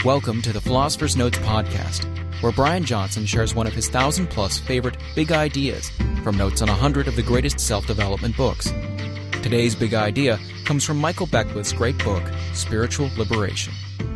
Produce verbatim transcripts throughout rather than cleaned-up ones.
Welcome to the Philosopher's Notes podcast, where Brian Johnson shares one of his thousand-plus favorite big ideas from notes on a hundred of the greatest self-development books. Today's big idea comes from Michael Beckwith's great book, Spiritual Liberation.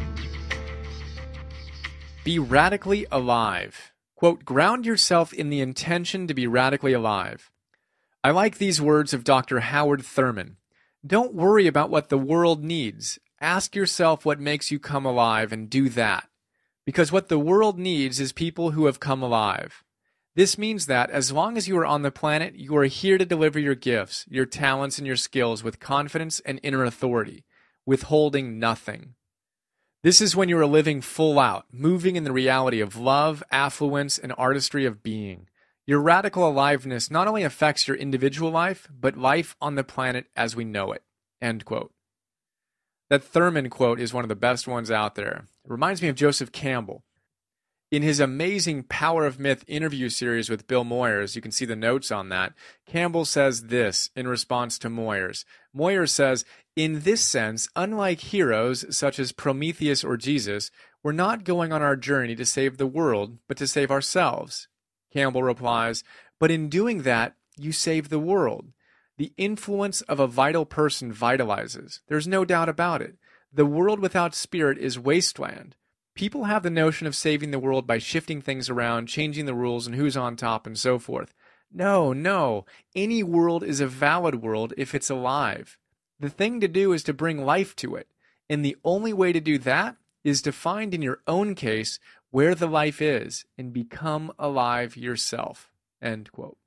Be radically alive. Quote, ground yourself in the intention to be radically alive. I like these words of Doctor Howard Thurman. Don't worry about what the world needs. Ask yourself what makes you come alive and do that. Because what the world needs is people who have come alive. This means that as long as you are on the planet, you are here to deliver your gifts, your talents, and your skills with confidence and inner authority, withholding nothing. This is when you are living full out, moving in the reality of love, affluence, and artistry of being. Your radical aliveness not only affects your individual life, but life on the planet as we know it. End quote. That Thurman quote is one of the best ones out there. It reminds me of Joseph Campbell. In his amazing Power of Myth interview series with Bill Moyers, you can see the notes on that, Campbell says this in response to Moyers. Moyers says, in this sense, unlike heroes such as Prometheus or Jesus, we're not going on our journey to save the world, but to save ourselves. Campbell replies, but in doing that, you save the world. The influence of a vital person vitalizes. There's no doubt about it. The world without spirit is wasteland. People have the notion of saving the world by shifting things around, changing the rules and who's on top and so forth. No, no. Any world is a valid world if it's alive. The thing to do is to bring life to it. And the only way to do that is to find in your own case where the life is and become alive yourself. End quote.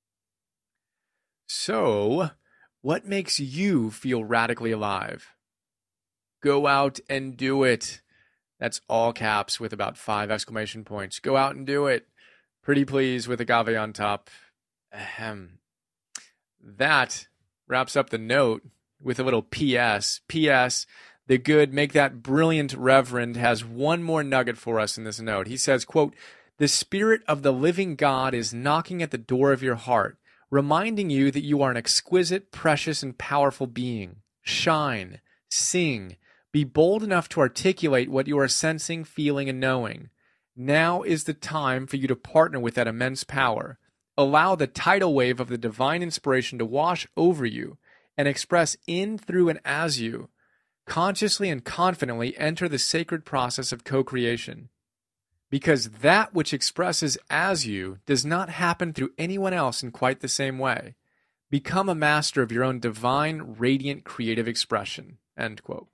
So, what makes you feel radically alive? Go out and do it. That's all caps with about five exclamation points. Go out and do it. Pretty please with agave on top. Ahem. That wraps up the note with a little P S. P S. The good, make that brilliant reverend has one more nugget for us in this note. He says, quote, the spirit of the living God is knocking at the door of your heart, reminding you that you are an exquisite, precious, and powerful being. Shine, sing, be bold enough to articulate what you are sensing, feeling, and knowing. Now is the time for you to partner with that immense power. Allow the tidal wave of the divine inspiration to wash over you and express in, through, and as you. Consciously and confidently enter the sacred process of co-creation. Because that which expresses as you does not happen through anyone else in quite the same way. Become a master of your own divine, radiant, creative expression. End quote.